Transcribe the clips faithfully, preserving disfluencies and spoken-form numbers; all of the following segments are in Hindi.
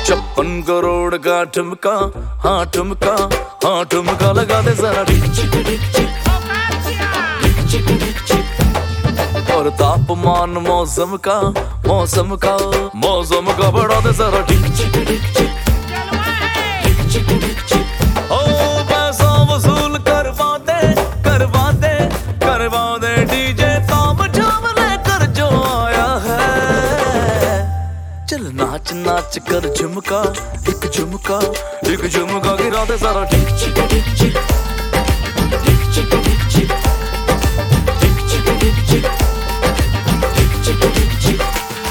छप्पन करोड़ का ठुमका, हाँ ठुमका, हाँ ठुमका लगा दे जरा ढिक चिक ढिक चिक ढिक चिक ढिक चिक। और तापमान मौसम का, मौसम का, मौसम का बढ़ा दे जरा ढिक चिक ढिक चिक ढिक चिक ढिक चिक। ओ पैसा वसूल करवा दे, करवा दे, करवा दे डीजे ताम झाम लेकर जो आया है। चल नाच नाच कर झुमका, एक झुमका, एक झुमका गिरा दे सारा ढिक चिक ढिक चिक ढिक चिक ढिक चिक ढिक चिक ढिक चिक ढिक चिक ढिक चिक।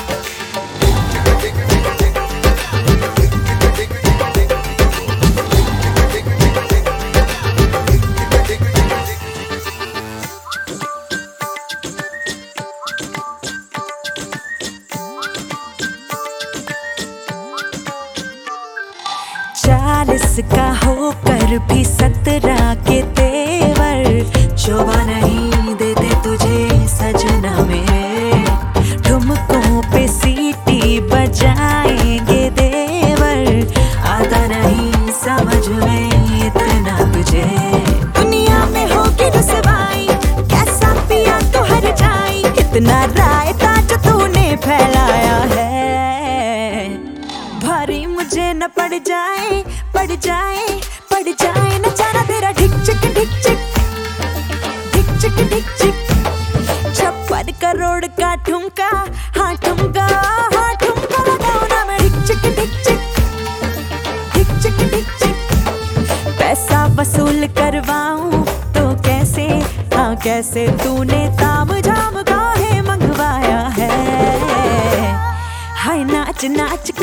चालीस का होकर भी सत्रह के तेवर शोभा नहीं देते तुझे सजना मेरे। ठुमकों पे सीटी बजाएंगे देवर, आता नहीं समझ में इतना तुझे। दुनिया में होगी रुसवाई, कैसा पिया तो हर जाई, इतना रायता जो तूने फैलाया है। भारी मुझे न पड़ जाए, पड़ जाए, पड़ जाए न जाना तेरा ढिक चिक ढिक चिक ढिक चिक ढिक चिक। छप्पन करोड़ का ठुमका, हाँ ठुमका, हाँ ठुमका लगाओ ना मैं ढिक चिक ढिक चिक ढिक चिक ढिक चिक। पैसा वसूल करवाऊं तो कैसे, हाँ कैसे, तूने ताम झाम काहे मंगवाया है। हाय नाच नाच